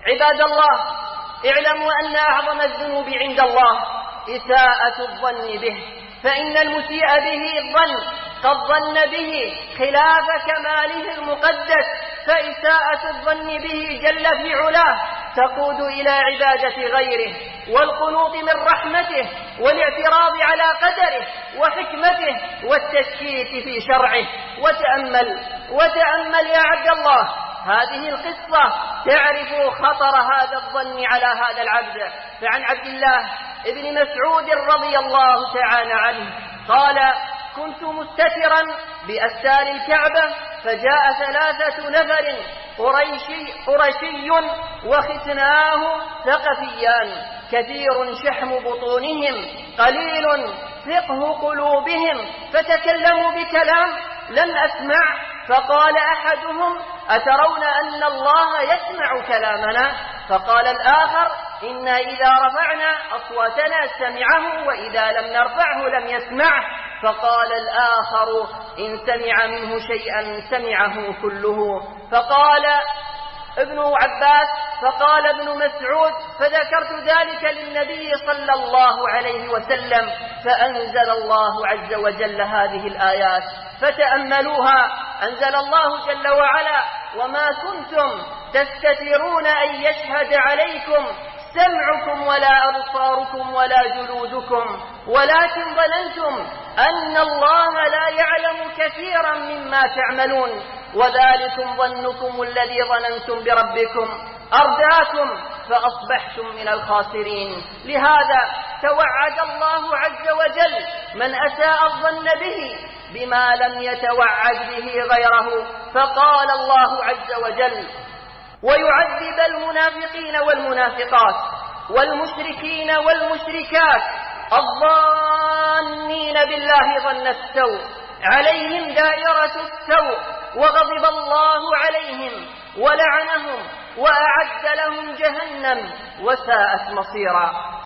عباد الله، اعلموا أن أعظم الذنوب عند الله إساءة الظن به، فإن المسيء به الظن قد ظن به خلاف كماله المقدس، فإساءة الظن به جل في علاه تقود إلى عبادة غيره والقنوط من رحمته والاعتراض على قدره وحكمته والتشكيك في شرعه. وتأمل يا عبد الله هذه القصة تعرف خطر هذا الظن على هذا العبد. فعن عبد الله ابن مسعود رضي الله تعالى عنه قال: كنت مستترا بأستار الكعبة، فجاء 3 نفر قرشي وختناه ثقفيان، كثير شحم بطونهم قليل فقه قلوبهم، فتكلموا بكلام لم أسمع. فقال أحدهم: أترون أن الله يسمع كلامنا؟ فقال الآخر: إنا إذا رفعنا أصواتنا سمعه، وإذا لم نرفعه لم يسمعه. فقال الآخر: إن سمع منه شيئا سمعه كله. فقال ابن عباس: فقال ابن مسعود: فذكرت ذلك للنبي صلى الله عليه وسلم، فأنزل الله عز وجل هذه الآيات فتأملوها. أنزل الله جل وعلا: وما كنتم تستترون أن يشهد عليكم سمعكم ولا أبصاركم ولا جلودكم، ولكن ظننتم أن الله لا يعلم كثيرا مما تعملون، وذلكم ظنكم الذي ظننتم بربكم أرداكم فأصبحتم من الخاسرين. لهذا توعد الله عز وجل من أساء الظن به بما لم يتوعد به غيره، فقال الله عز وجل: ويعذب المنافقين والمنافقات والمشركين والمشركات الظانين بالله ظن السوء عليهم دائرة السوء، وغضب الله عليهم ولعنهم وأعد لهم جهنم وساءت مصيرا.